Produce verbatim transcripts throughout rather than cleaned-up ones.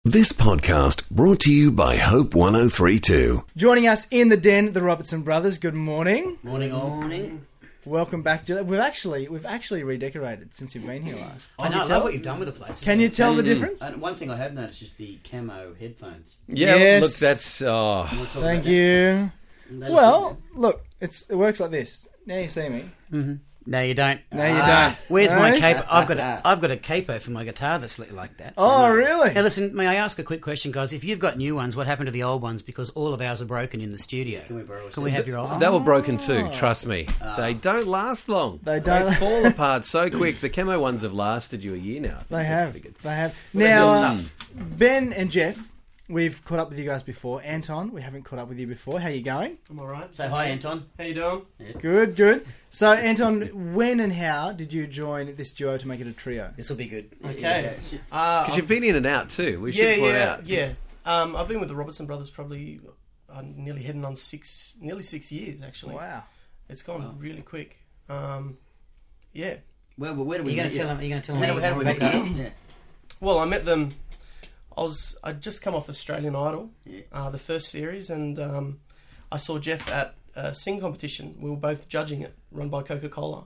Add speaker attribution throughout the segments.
Speaker 1: This podcast brought to you by Hope one oh three point two.
Speaker 2: Joining us in the den, the Robertson brothers. Good morning.
Speaker 3: Morning, all. Morning.
Speaker 2: Welcome back. To, we've actually we've actually redecorated since you've been here last.
Speaker 3: I know. I love what you've done with the place.
Speaker 2: Can you tell the
Speaker 3: Mm.
Speaker 2: difference?
Speaker 3: And one thing I have noticed is the camo headphones.
Speaker 4: Yeah,
Speaker 2: Yes.
Speaker 4: look, that's... Oh.
Speaker 3: You wanna talk
Speaker 2: Thank
Speaker 3: about that?
Speaker 2: you.
Speaker 3: They look
Speaker 2: Well, look, it's it works like this. Now you see me.
Speaker 3: good. No, you don't.
Speaker 2: No, you
Speaker 3: Ah.
Speaker 2: don't.
Speaker 5: Where's my
Speaker 2: Hey?
Speaker 5: capo? I've got a, I've got a capo for my guitar that's lit like that.
Speaker 2: Oh, really?
Speaker 5: Now listen, may I ask a quick question, guys? If you've got new ones, what happened to the old ones? Because all of ours are broken in the studio.
Speaker 3: Can we borrow a
Speaker 5: Can we
Speaker 3: set?
Speaker 5: have your old one?
Speaker 4: They were broken too, trust me. They don't last long.
Speaker 2: They don't.
Speaker 4: fall apart so quick. The camo ones have lasted you a year now. I think
Speaker 2: They
Speaker 4: that's
Speaker 2: have.
Speaker 4: pretty good.
Speaker 2: They have.
Speaker 3: they're
Speaker 2: Now,
Speaker 3: built
Speaker 2: uh,
Speaker 3: tough.
Speaker 2: Ben and Jeff, we've caught up with you guys before. Anton, we haven't caught up with you before. How you going?
Speaker 6: I'm alright.
Speaker 3: Say hi, Anton.
Speaker 6: How you doing?
Speaker 2: Good, good. So, Anton, when and how did you join this duo to make it a trio?
Speaker 5: This will be good.
Speaker 6: Okay. Uh,
Speaker 4: Because you've been in and out too. We should
Speaker 6: yeah,
Speaker 4: point
Speaker 6: yeah,
Speaker 4: out.
Speaker 6: yeah. Um, I've been with the Robertson brothers probably uh, nearly heading on six, nearly six years actually.
Speaker 2: Wow.
Speaker 6: It's gone really quick. Um, yeah.
Speaker 3: Well, well, where do
Speaker 5: Are
Speaker 3: we
Speaker 5: you going
Speaker 3: meet
Speaker 5: to tell
Speaker 3: you?
Speaker 5: them? Are you going to tell
Speaker 3: How
Speaker 5: them?
Speaker 3: do, how do we meet you? Yeah.
Speaker 6: Well, I met them. I was I'd just come off Australian Idol,
Speaker 3: Yeah.
Speaker 6: uh, the first series, and um, I saw Jeff at a sing competition. We were both judging it, run by Coca-Cola.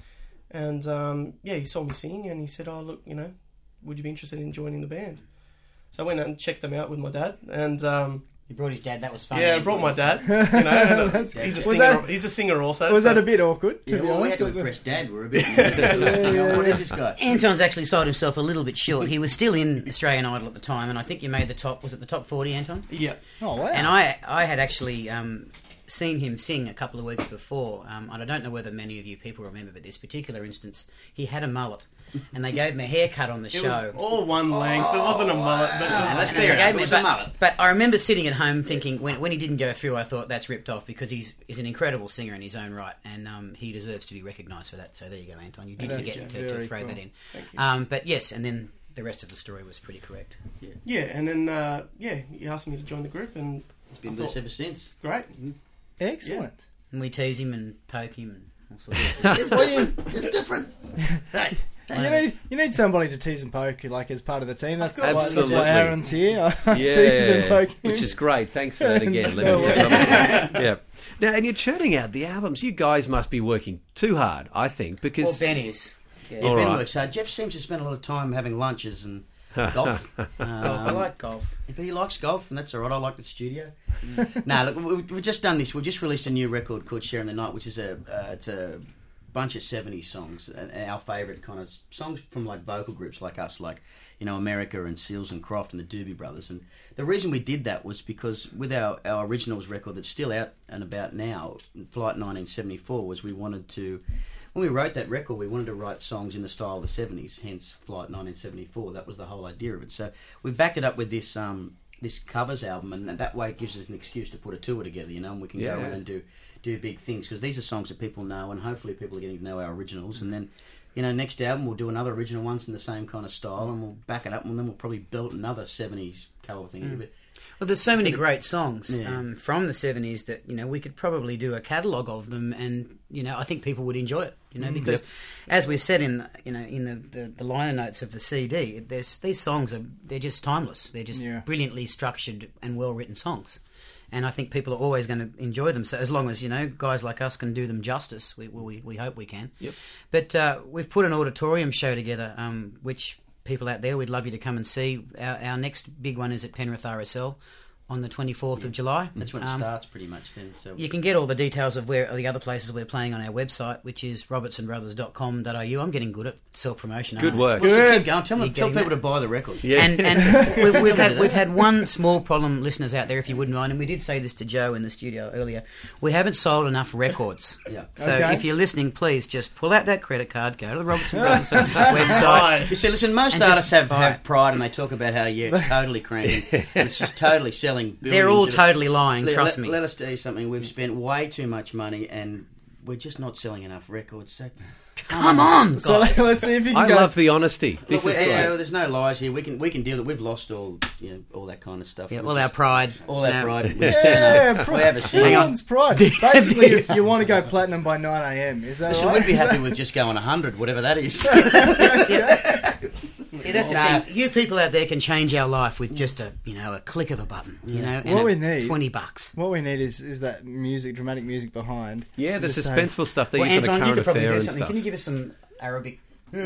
Speaker 6: And um, yeah, he saw me singing and he said, "Oh, look, you know, would you be interested in joining the band?" So I went out and checked them out with my dad, and um,
Speaker 5: You brought his dad. That was fun.
Speaker 6: yeah, I brought my dad. You know, and, uh,
Speaker 2: That's-
Speaker 6: he's a
Speaker 2: Was
Speaker 6: singer.
Speaker 2: that-
Speaker 6: he's a singer also.
Speaker 2: Was
Speaker 6: so-
Speaker 2: that a bit awkward, to
Speaker 3: Yeah,
Speaker 2: be
Speaker 3: well, we
Speaker 2: honest?
Speaker 3: had to impress Dad. We're a bit...
Speaker 2: yeah,
Speaker 3: What is this guy?
Speaker 5: Anton's actually sold himself a little bit short. He was still in Australian Idol at the time, and I think you made the top. Was it the top forty, Anton?
Speaker 6: Yeah.
Speaker 2: Oh, wow.
Speaker 5: And I, I had actually um, seen him sing a couple of weeks before, um, and I don't know whether many of you people remember, but this particular instance, he had a mullet, and they gave him a haircut on the
Speaker 6: It
Speaker 5: show.
Speaker 6: was all one length. It wasn't a mullet, but it was,
Speaker 3: And let's
Speaker 5: And
Speaker 3: clear
Speaker 5: they
Speaker 3: it up.
Speaker 5: gave
Speaker 3: It
Speaker 5: me-
Speaker 3: was
Speaker 5: but,
Speaker 3: a mullet.
Speaker 5: but I remember sitting at home thinking, when, when he didn't go through, I thought that's ripped off because he's he's an incredible singer in his own right, and um, he deserves to be recognised for that. So there you go, Anton. You did
Speaker 2: That's
Speaker 5: forget to, to
Speaker 2: very
Speaker 5: throw
Speaker 2: cool.
Speaker 5: that in.
Speaker 6: Thank you.
Speaker 5: Um, but yes, and then the rest of the story was pretty correct.
Speaker 6: Yeah, and then uh, yeah, he asked me to join the group, and
Speaker 3: It's been
Speaker 6: I
Speaker 3: with us
Speaker 6: thought-
Speaker 3: ever since.
Speaker 6: great.
Speaker 2: Excellent.
Speaker 5: And we tease him and poke him and all sorts of
Speaker 3: It's
Speaker 2: Well, you,
Speaker 3: different. It's different. Hey.
Speaker 2: you need you need somebody to tease and poke like as part of the team. That's why, that's
Speaker 4: Absolutely.
Speaker 2: why Aaron's here. tease and
Speaker 4: Yeah,
Speaker 2: poke him.
Speaker 4: which is great. Thanks for that again. Let
Speaker 2: No
Speaker 4: me say something. Yeah. Now, and you're churning out the albums. You guys must be working too hard, I think,
Speaker 5: Well,
Speaker 4: because
Speaker 5: Ben is. Yeah.
Speaker 3: Yeah,
Speaker 4: All
Speaker 3: Ben
Speaker 4: right.
Speaker 3: works hard. Jeff seems to spend a lot of time having lunches and golf.
Speaker 5: Golf. I
Speaker 3: Um,
Speaker 5: like golf.
Speaker 3: But he likes golf, and that's all right. I like the studio. Now, look, we- we've just done this. We've just released a new record called "Sharing the Night," which is a uh, it's a bunch of seventies songs, and, and our favourite kind of songs from like vocal groups like us, like you know America and Seals and Croft and the Doobie Brothers. And the reason we did that was because with our our originals record that's still out and about now, Flight nineteen seventy-four, was we wanted to. When we wrote that record, we wanted to write songs in the style of the seventies, hence Flight nineteen seventy-four. That was the whole idea of it. So we backed it up with this um, this covers album, and that way it gives us an excuse to put a tour together, you know, and we can
Speaker 4: Yeah,
Speaker 3: go
Speaker 4: yeah.
Speaker 3: around and do, do big things, because these are songs that people know, and hopefully people are getting to know our originals. And then, you know, next album we'll do another original ones in the same kind of style, and we'll back it up, and then we'll probably build another seventies cover thing. But
Speaker 5: Well, there's so many great songs
Speaker 3: Yeah.
Speaker 5: um, from the seventies that, you know, we could probably do a catalogue of them, and, you know, I think people would enjoy it, you know, because as we said in, you know, in the, the, the liner notes of the C D, there's, these songs are, they're just timeless. They're just
Speaker 2: Yeah.
Speaker 5: brilliantly structured and well-written songs. And I think people are always going to enjoy them. So as long as, you know, guys like us can do them justice, we we, we hope we can.
Speaker 4: Yep.
Speaker 5: But uh, we've put an auditorium show together, um, which people out there, we'd love you to come and see. Our, our next big one is at Penrith R S L on the twenty-fourth of July.
Speaker 3: that's when it
Speaker 5: Um,
Speaker 3: starts, pretty much. Then, so
Speaker 5: You can get all the details of where the other places we're playing on our website, which is robertson brothers dot com dot a u. I'm getting good at self-promotion.
Speaker 4: Good
Speaker 5: aren't I?
Speaker 4: work.
Speaker 3: Well, so
Speaker 2: Good.
Speaker 3: keep going. Tell,
Speaker 5: You're
Speaker 3: them, tell
Speaker 5: getting
Speaker 3: people
Speaker 5: that.
Speaker 3: to buy the record.
Speaker 4: yeah.
Speaker 5: And, and we've, we've had we've had one small problem, listeners out there, if you wouldn't mind, and we did say this to Joe in the studio earlier. We haven't sold enough records.
Speaker 3: Yeah.
Speaker 5: So
Speaker 2: Okay.
Speaker 5: if you're listening, please just pull out that credit card, go to the Robertson Brothers website.
Speaker 3: You see, listen, most
Speaker 5: And
Speaker 3: artists
Speaker 5: just
Speaker 3: have,
Speaker 5: buy
Speaker 3: have
Speaker 5: it.
Speaker 3: pride, and they talk about how, yeah, it's totally cranking, and it's just totally selling.
Speaker 5: They're all
Speaker 3: billions of it.
Speaker 5: totally lying,
Speaker 3: Let,
Speaker 5: trust
Speaker 3: let-
Speaker 5: me.
Speaker 3: Let us tell you something. We've spent way too much money, and we're just not selling enough records. So,
Speaker 5: Come on,
Speaker 2: So
Speaker 5: guys.
Speaker 2: let's see if you can
Speaker 4: I
Speaker 2: go.
Speaker 4: love the honesty. This
Speaker 3: Look,
Speaker 4: is
Speaker 3: we-
Speaker 4: great.
Speaker 3: yeah, there's no lies here. We can we can deal with it. We've lost all you know all that kind of stuff.
Speaker 5: Yeah,
Speaker 3: We
Speaker 5: all our
Speaker 3: just-
Speaker 5: pride.
Speaker 3: all that
Speaker 5: No.
Speaker 3: pride. We
Speaker 2: yeah,
Speaker 3: just turn up.
Speaker 2: pride.
Speaker 3: We have a
Speaker 2: Who
Speaker 3: sing.
Speaker 2: wants pride? Basically, you, you want to go platinum by nine a.m. Is that
Speaker 3: Listen,
Speaker 2: right?
Speaker 3: we'd be happy with just going one hundred, whatever that is.
Speaker 5: So See, that's the
Speaker 3: Nah.
Speaker 5: thing. You people out there can change our life with just a, you know, a click of a button. You know, and
Speaker 2: What
Speaker 5: a
Speaker 2: we need-
Speaker 5: twenty bucks.
Speaker 2: What we need is, is that music, dramatic music behind.
Speaker 4: Yeah, the
Speaker 2: Just say-
Speaker 4: suspenseful stuff they
Speaker 5: Well,
Speaker 4: use for the
Speaker 5: Anton, you
Speaker 4: current
Speaker 5: could probably
Speaker 4: affair
Speaker 5: do
Speaker 4: and
Speaker 5: something.
Speaker 4: stuff.
Speaker 5: Can you give us some Arabic?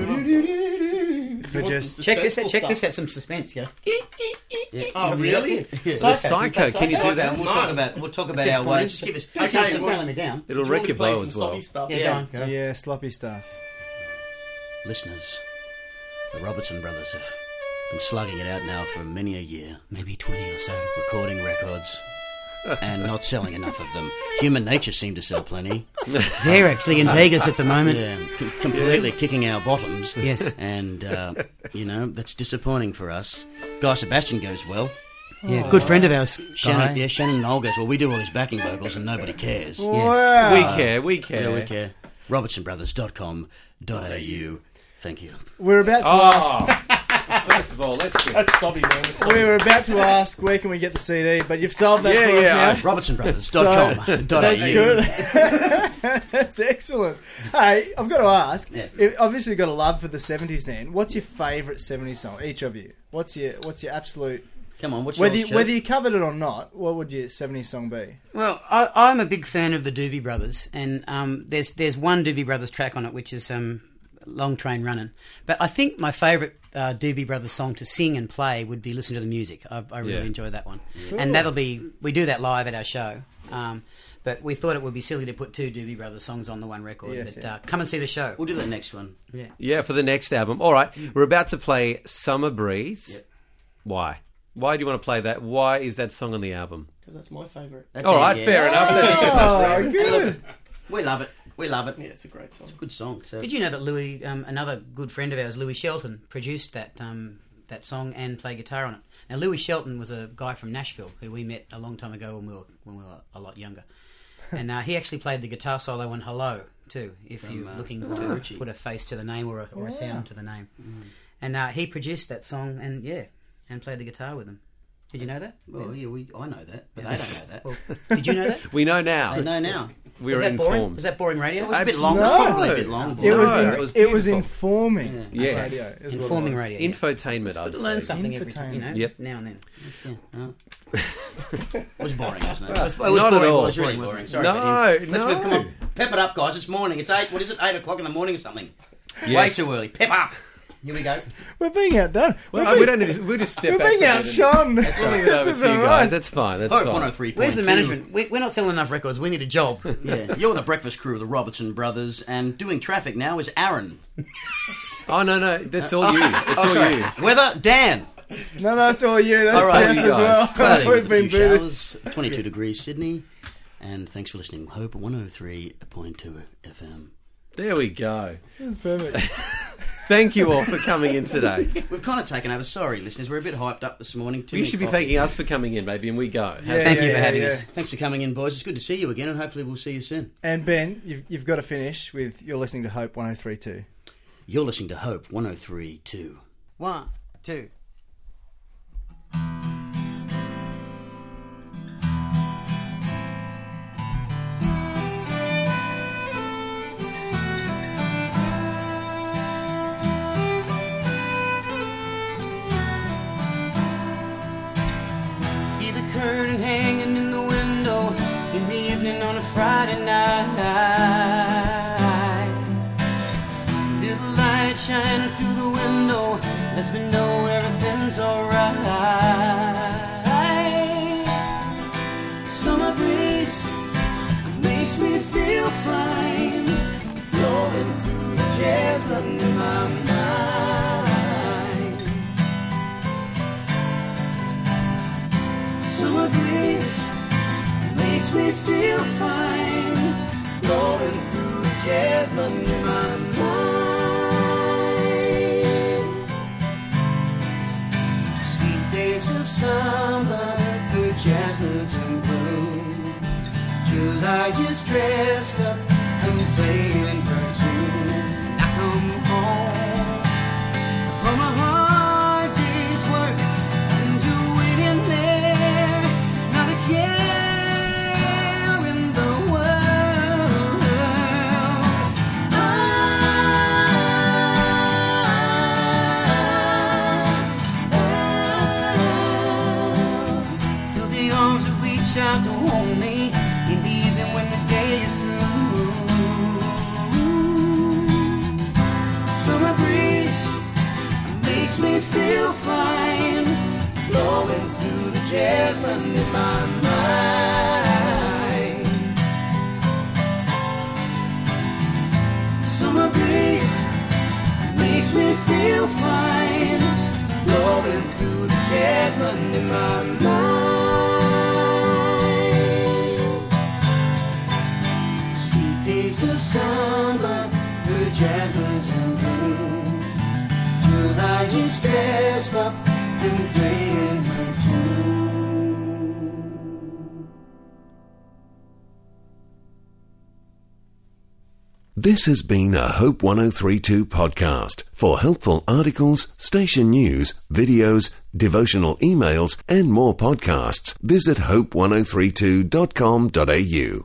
Speaker 2: For just
Speaker 5: Check this out. Check
Speaker 6: stuff.
Speaker 5: this out. Some suspense. Go.
Speaker 3: Yeah.
Speaker 6: Oh, really?
Speaker 3: Yeah.
Speaker 5: Psycho.
Speaker 4: Psycho, can you do that?
Speaker 3: We'll
Speaker 6: No.
Speaker 3: talk about we'll talk about
Speaker 5: Just
Speaker 3: our
Speaker 5: fine.
Speaker 3: way. Just give us.
Speaker 5: Don't,
Speaker 6: Okay,
Speaker 5: don't
Speaker 6: well-
Speaker 5: let me down.
Speaker 4: It'll
Speaker 6: Do you
Speaker 4: wreck
Speaker 6: want
Speaker 4: your
Speaker 6: me to play
Speaker 4: bow
Speaker 6: some
Speaker 4: as well.
Speaker 6: soppy stuff?
Speaker 5: Yeah,
Speaker 3: Yeah.
Speaker 5: go on. Go.
Speaker 2: yeah, sloppy stuff.
Speaker 3: Listeners, the Robertson brothers have been slugging it out now for many a year,
Speaker 5: Maybe twenty or so.
Speaker 3: recording records and not selling enough of them. Human Nature seemed to sell plenty.
Speaker 5: They're actually in Vegas at the moment.
Speaker 3: Yeah, com- completely kicking our bottoms.
Speaker 5: Yes.
Speaker 3: And, uh, you know, that's disappointing for us. Guy Sebastian goes well.
Speaker 5: Yeah, good friend of ours.
Speaker 3: Shannon,
Speaker 5: Guy.
Speaker 3: yeah, Shannon Knoll goes well. We do all his backing vocals and nobody cares.
Speaker 2: Wow.
Speaker 4: We care, we care.
Speaker 3: Yeah, we care. robertson brothers dot com dot a u. Thank you.
Speaker 2: We're about to ask.
Speaker 4: Oh, first of all, let's just...
Speaker 6: That's sobby, man. That's sobby.
Speaker 2: We were about to ask where can we get the C D, but you've solved that
Speaker 4: Yeah,
Speaker 2: for
Speaker 4: yeah,
Speaker 2: us now.
Speaker 3: robertson brothers dot com dot a u.
Speaker 2: That's good. That's excellent. Hey, I've got to ask.
Speaker 3: Yeah.
Speaker 2: If, obviously, you've got a love for the seventies. Then, what's your favourite seventies song? Each of you. What's your What's your absolute?
Speaker 3: Come on, what's
Speaker 2: Whether
Speaker 3: yours,
Speaker 2: you,
Speaker 3: Joe?
Speaker 2: whether you covered it or not, what would your seventies song be?
Speaker 5: Well, I, I'm a big fan of the Doobie Brothers, and um, there's there's one Doobie Brothers track on it, which is um, Long Train Running. But I think my favourite uh, Doobie Brothers song to sing and play would be Listen to the Music. I, I really
Speaker 4: Yeah.
Speaker 5: enjoy that one. And that'll be, we do that live at our show. Um, but we thought it would be silly to put two Doobie Brothers songs on the one record.
Speaker 2: Yes,
Speaker 5: but
Speaker 2: yeah.
Speaker 5: uh, come and see the show.
Speaker 3: We'll do the next one.
Speaker 5: Yeah.
Speaker 4: Yeah, for the next album. All right, we're about to play Summer Breeze.
Speaker 3: Yep.
Speaker 4: Why? Why do you want to play that? Why is that song on the album?
Speaker 6: Because that's my favourite.
Speaker 3: That's
Speaker 4: All
Speaker 3: it,
Speaker 4: right,
Speaker 3: yeah.
Speaker 4: fair enough. That's
Speaker 2: Oh,
Speaker 3: We
Speaker 2: good.
Speaker 3: love it. We love it. We love it.
Speaker 6: Yeah, it's a great song.
Speaker 3: Good song. So.
Speaker 5: Did you know that Louis, um, another good friend of ours, Louis Shelton, produced that um, that song and played guitar on it? Now, Louis Shelton was a guy from Nashville who we met a long time ago when we were when we were a lot younger, and uh, he actually played the guitar solo on "Hello" too. If
Speaker 3: From,
Speaker 5: you're
Speaker 3: uh,
Speaker 5: looking
Speaker 3: from
Speaker 5: to
Speaker 3: Richie.
Speaker 5: put a face to the name or a, or a
Speaker 2: Wow.
Speaker 5: sound to the name, and uh, he produced that song and yeah, and played the guitar with them. Did you know that?
Speaker 3: Well, yeah, we, I know that, but they don't know that.
Speaker 5: Well, did you know that?
Speaker 4: We know now.
Speaker 3: They know now.
Speaker 4: We
Speaker 5: was
Speaker 4: were
Speaker 5: that boring?
Speaker 4: informed.
Speaker 5: Was that boring radio?
Speaker 3: It was a bit
Speaker 4: Abs-
Speaker 3: long. It was
Speaker 2: No.
Speaker 3: probably a bit long.
Speaker 2: It was.
Speaker 4: No,
Speaker 2: in,
Speaker 4: it was
Speaker 2: it was
Speaker 4: beautiful.
Speaker 2: informing.
Speaker 3: Yeah.
Speaker 4: Yes.
Speaker 2: Radio, is what it
Speaker 5: Informing
Speaker 2: was.
Speaker 5: radio. yeah.
Speaker 4: Infotainment,
Speaker 5: It's
Speaker 4: I'd
Speaker 5: good to learn
Speaker 4: say.
Speaker 5: something every time, you know.
Speaker 4: Yep.
Speaker 5: Now and then.
Speaker 3: Yeah. Oh. It was boring, wasn't it?
Speaker 5: It was, it was
Speaker 4: Not at
Speaker 5: boring.
Speaker 4: all.
Speaker 5: It was
Speaker 3: Really
Speaker 5: really
Speaker 3: boring.
Speaker 5: boring.
Speaker 3: Sorry,
Speaker 4: No,
Speaker 3: Betty. Let's
Speaker 4: no.
Speaker 3: move. Come on, pep it up, guys. It's morning. It's eight. What is it? Eight o'clock in the morning or something?
Speaker 4: Yes.
Speaker 3: Way too early. Pep up. Here we go.
Speaker 2: We're being outdone.
Speaker 4: Well,
Speaker 2: we're
Speaker 4: we
Speaker 2: being,
Speaker 4: don't need to, we'll just step
Speaker 2: we're
Speaker 4: back.
Speaker 2: being
Speaker 4: for a minute.
Speaker 2: outshone.
Speaker 4: We'll leave it over
Speaker 2: This is
Speaker 4: to you
Speaker 2: all right.
Speaker 4: guys. That's fine. That's
Speaker 3: Hope
Speaker 4: fine.
Speaker 3: one oh three point two.
Speaker 5: Where's the management? We, we're not selling enough records. We need a job.
Speaker 3: Yeah, you're the breakfast crew of the Robertson brothers, and doing traffic now is Aaron.
Speaker 4: Oh, no, no. That's all you. It's
Speaker 3: Oh,
Speaker 4: all
Speaker 3: sorry.
Speaker 4: you.
Speaker 3: Weather, Dan.
Speaker 2: No, no, it's all you. That's
Speaker 3: All right,
Speaker 2: Jeff
Speaker 4: you
Speaker 2: as
Speaker 4: guys.
Speaker 2: well.
Speaker 3: Cloudy
Speaker 2: We've
Speaker 3: with a
Speaker 2: been
Speaker 3: few
Speaker 2: booted.
Speaker 3: showers, twenty-two degrees Sydney, and thanks for listening. Hope one oh three point two F M.
Speaker 4: There we go.
Speaker 2: That's perfect.
Speaker 4: Thank you all for coming in today.
Speaker 3: We've kind of taken over. Sorry, listeners, we're a bit hyped up this morning. Too
Speaker 4: You
Speaker 3: many
Speaker 4: should be
Speaker 3: coffees.
Speaker 4: thanking us for coming in, maybe, and we go. How's
Speaker 2: Yeah,
Speaker 5: Thank
Speaker 2: yeah,
Speaker 5: you for
Speaker 2: yeah,
Speaker 5: having
Speaker 2: yeah.
Speaker 5: us.
Speaker 3: Thanks for coming in, boys. It's good to see you again, and hopefully we'll see you soon.
Speaker 2: And Ben, you've, you've got to finish with you're listening to Hope one oh three point two.
Speaker 3: You're listening to Hope one oh three point two.
Speaker 5: One, two. See the curtain hanging in the window in the evening on a Friday night. Feel the light shining through the window, lets me know everything's alright. Summer breeze makes me feel fine, blowing through the jazz in my mind. Summer breeze makes me feel fine, blowing through the jazz in my mind. Sweet days of summer, the jasmine's in bloom. July is dressed up and playing her tune. I come home from a hard day's work, and you're waiting there, not a care in the world. Ah, sunshine to warm me in the evening when the day is through. Summer breeze makes me feel fine, blowing through the jasmine in my mind. Summer breeze makes me feel fine, blowing through the jasmine in my mind. Sweet days of summer, the jasmine's in bloom. July is dressed up and playing her tune.
Speaker 1: This has been a Hope one oh three point two podcast. For helpful articles, station news, videos, devotional emails, and more podcasts, visit hope one oh three two dot com dot a u.